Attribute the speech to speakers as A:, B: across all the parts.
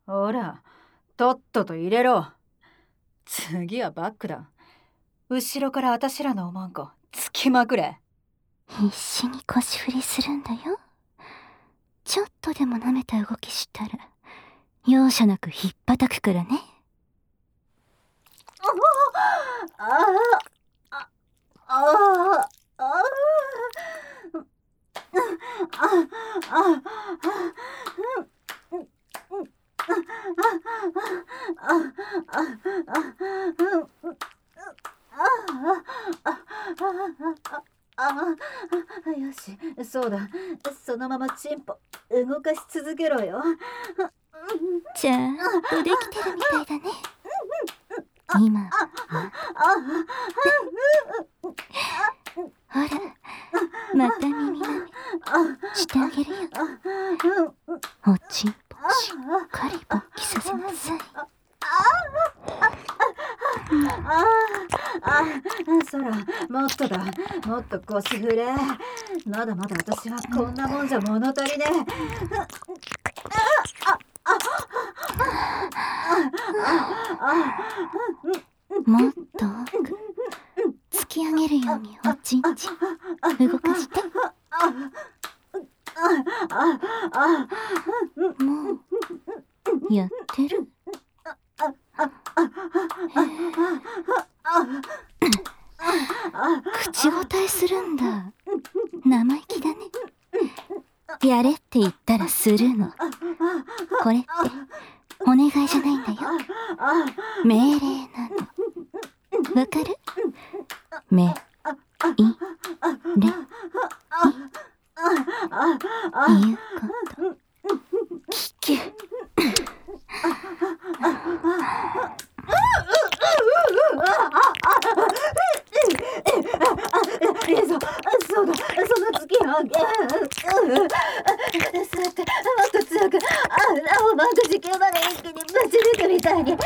A: ほら、とっとと入れろ。次はバックだ。後ろから私らのおまんこつきまくれ。
B: 必死に腰振りするんだよ。ちょっとでも舐めた動きしたら容赦なくひっぱたくからね。
A: よし、そうだ。そのままチンポ動かし続けろよ。
B: ちゃんとできてるみたいだね。今はほら、また耳舐めしてあげるよ。おちんぽしっかり勃起させなさい。
A: そら、もっとだ。もっと腰振れ。まだまだ私はこんなもんじゃ物足りねえ。
B: もっと多く突き上げるようにおちんちん動かして。もうやってる。口答えするんだ。生意気だね。やれって言ったらするの。これってお願いじゃないんだよ。命令なの。わかる？めいれ言うこと聞け。
A: そうだ、その突き上げ。そうやって、もっと強く、おまんこ地球まで一気にぶち抜くみたいに。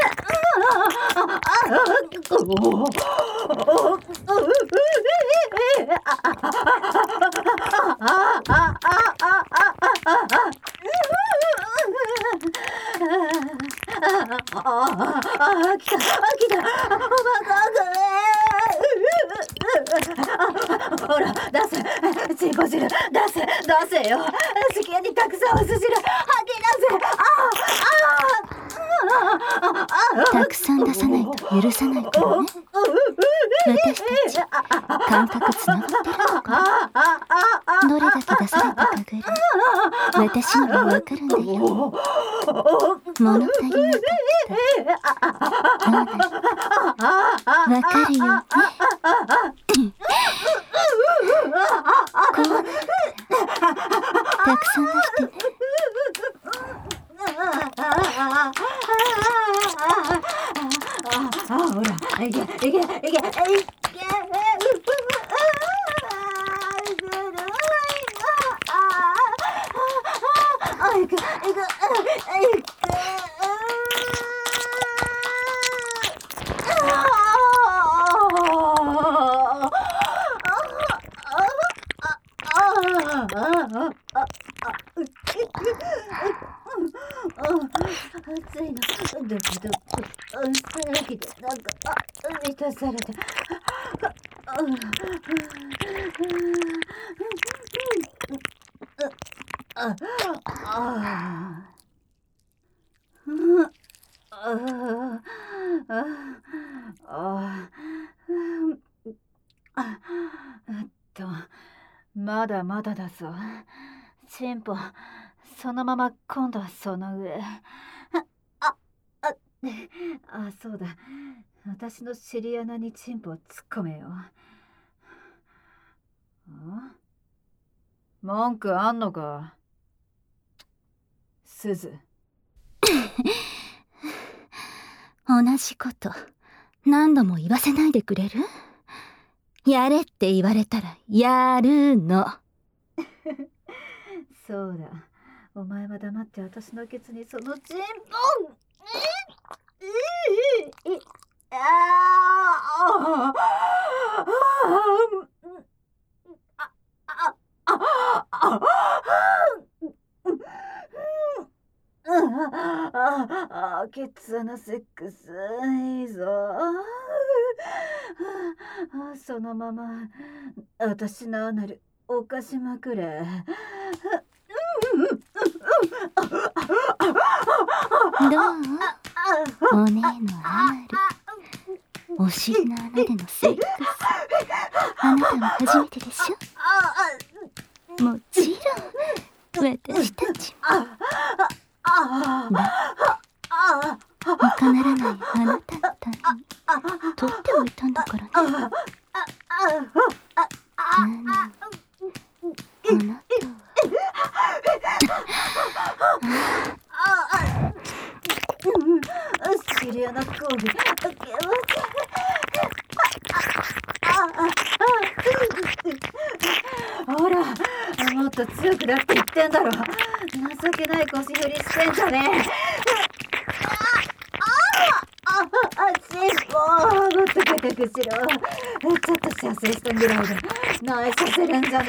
A: 来た、おまんこほら、出せ、チンポ汁、出せよ。好きにたくさんおす汁、吐き出せ。
B: たくさん出さないと許さないからね。私たち感覚つながってるのかな。どれだけ出されたかぐらい私にはわかるんだよ。物足りなかったどうなるかわかるよね。こうなったらたくさん出してね。
A: ほら、いけ。暑いの、ドキドキでなんか満たされて。まだまだだぞ。チンポ、そのまま今度はその上。そうだ。私の尻穴にチンポを突っ込めよ。文句あんのか、すず。
B: 同じこと何度も言わせないでくれる？やれって言われたらやるの。
A: そうだ。お前は黙って私のケツにそのチンポ。 ケツ穴セックスいいぞ。そのまま私のアナル犯しまくれ。
B: どう？お姉のアナル、お尻の穴でのセックス、あなたも初めてでしょ？もちろん私たちも。他ならないあなたのために取っておいたんだからね。なのにあなた
A: はシリアナコールほら、もっと強くだって言ってんだろ。情けない腰振りしてんじゃねえ。チンポもっと高くしろ。ちょっと射精したぐらいで内させるんじゃね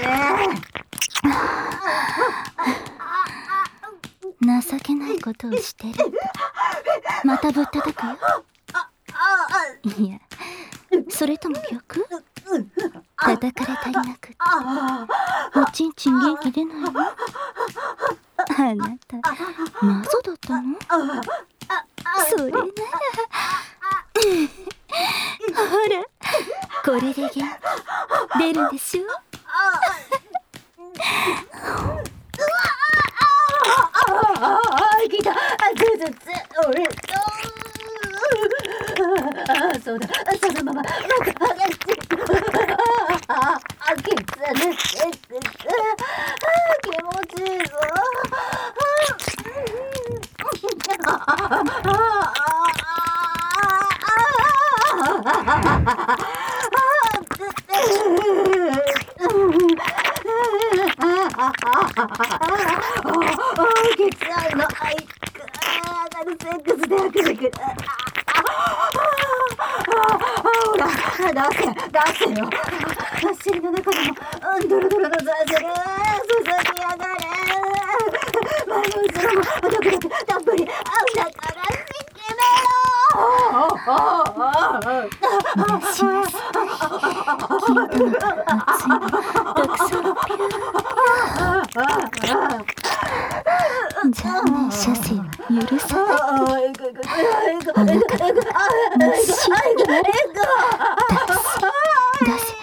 B: 情けないことをしてる。またぶったたくよ。いや、それとも逆？叩かれ足りなくっておちんちん元気出ないの？あなたマゾだったの？それならほら、これで元気出るんでしょ？
A: 来た。俺そうだ、そのままケツ穴セックス気持ちいいぞ。ケツ穴アナルセックスでくるくる。ほら、出せよ。尻の中でもドロドロのザジル注ぎやがれ。前も後ろもドクドクたっぷりだから好きだよ。
B: しなさい。金玉が熱いのたくさんピュー。じゃあね、射精は許さない。お腹が真っ白になる。出せ。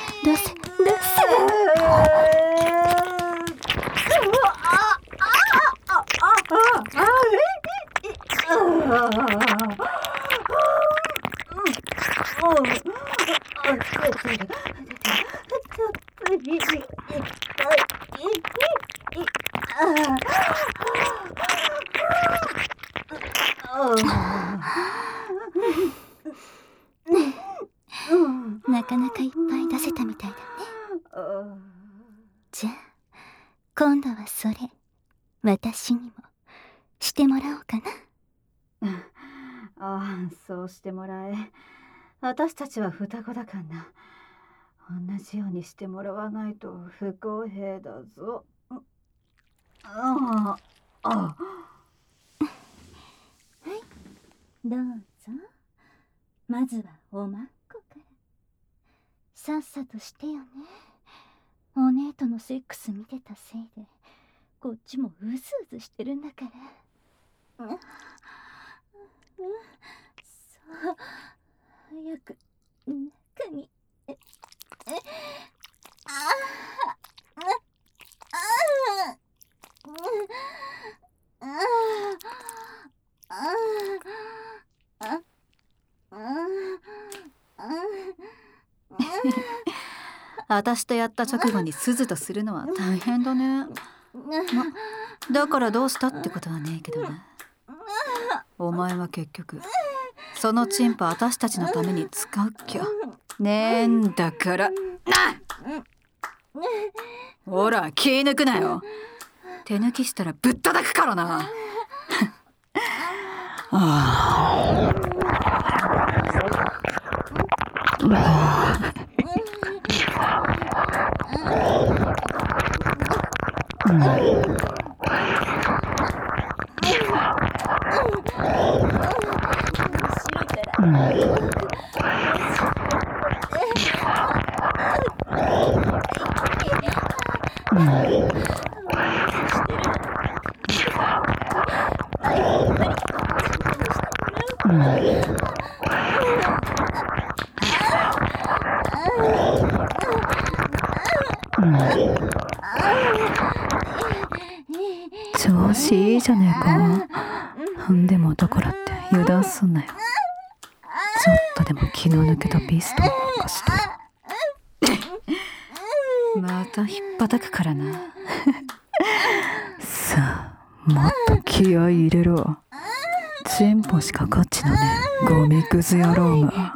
B: なかなかいっぱい出せたみたいだね。じゃあ今度はそれ私にもしてもらおうか
A: な。そうしてもらえ。私たちは双子だからな。同じようにしてもらわないと不公平だぞ。
B: はい、どうぞ。まずはおまっこから。さっさとしてよね。お姉とのセックス見てたせいでこっちもうずうずしてるんだから。そう、早く中に。
A: 私とやった直後に鈴とするのは大変だね。だからどうしたってことはねえけどね。お前は結局そのチンポ私たちのために使うっきゃねえんだからな。ほら気抜くなよ。手抜きしたらぶったたくからな。 調子いいじゃねえか。でもだからって油断すんなよ。ちょっとでも気の抜けたピストンなんかしたらまたひっぱたくからなさあ、もっと気合い入れろ。チンポしか価値のねえゴミクズ野郎が。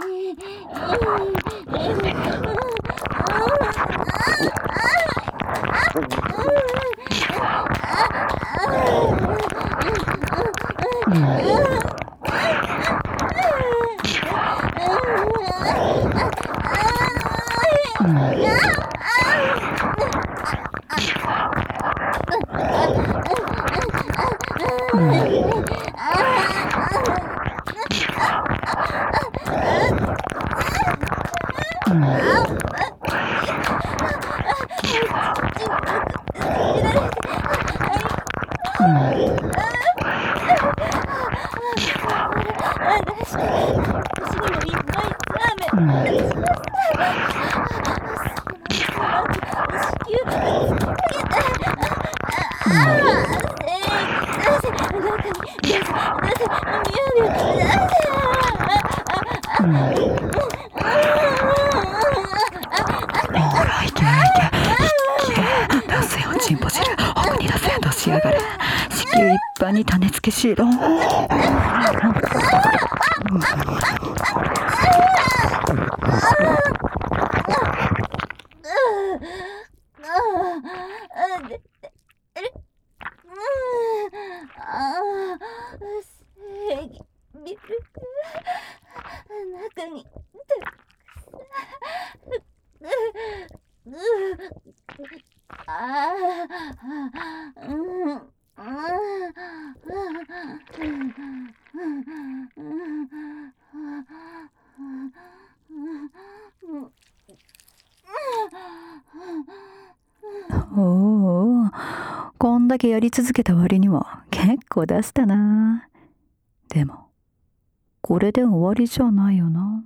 A: 出せよチンポ汁、奥に出せ。出しやがれ。子宮いっぱいに種付けしろ。
B: 中に
A: おお、こんだけやり続けた割には結構出したな。でもこれで終わりじゃないよな。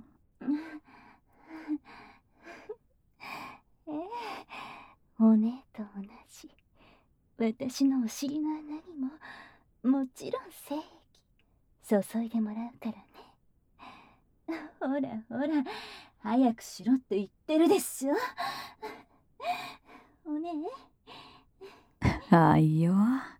B: お姉と同じ。私のお尻の穴にももちろん精液注いでもらうからね。ほらほら、早くしろって言ってるでしょ。お姉。
A: あいよ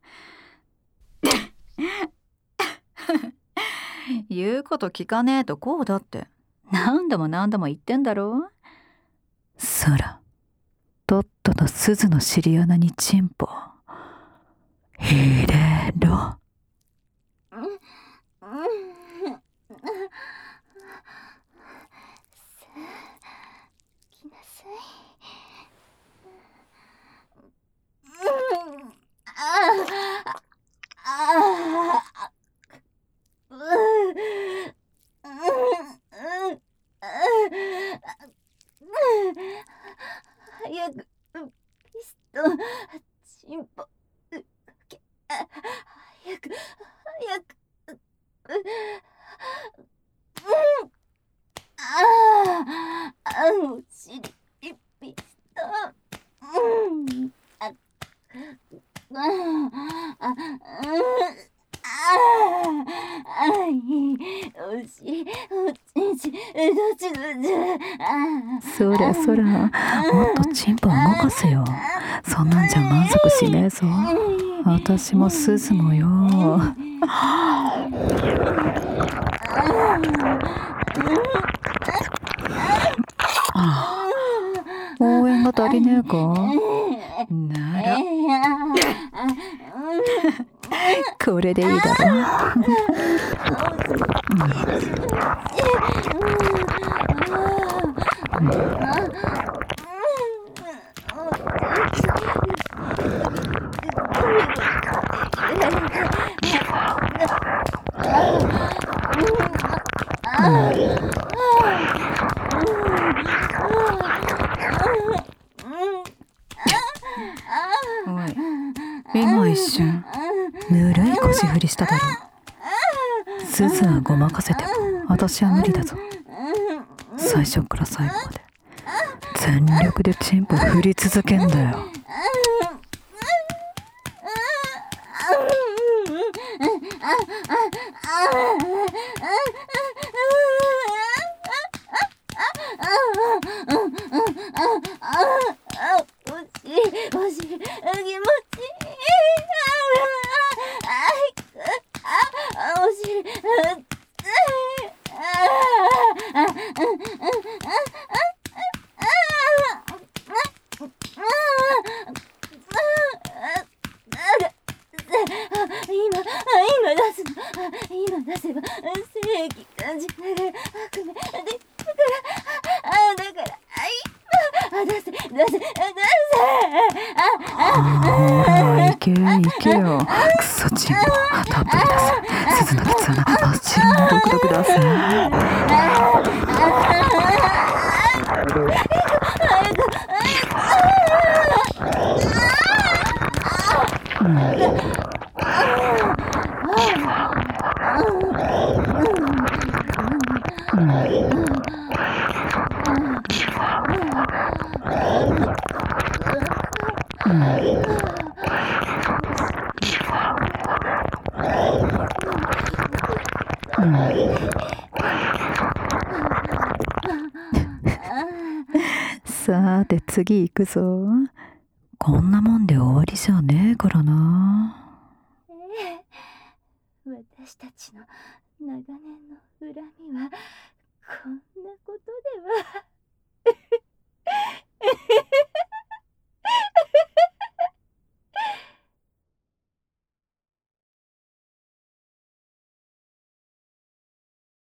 A: 言うこと聞かねえとこうだって何度も何度も言ってんだろ。そらとっとと鈴の尻穴にチンポ入れろ。
B: 来なさい。早くピストンチンポ早くお尻ピストンお尻おちんちどっち
A: そらそら、もっとチンポ動かせよ。そんなんじゃ満足しねえぞ。私も鈴もよ。応援が足りねえか。ならこれでいいだろ。 しただろう。すずはごまかせても私は無理だぞ。最初から最後まで全力でチンポ振り続けんだよ。
B: お尻気持ちいい。お尻今出すの。今出せば正義感じながら悪夢でだから出せ
A: ほらいけよ。クソチンポたっぷり出せ。鈴のきつ穴あっちのドクドク出せ。さて次行くぞ。こんなもんで終わりじゃねえからな。
B: 私たちの長年の恨みは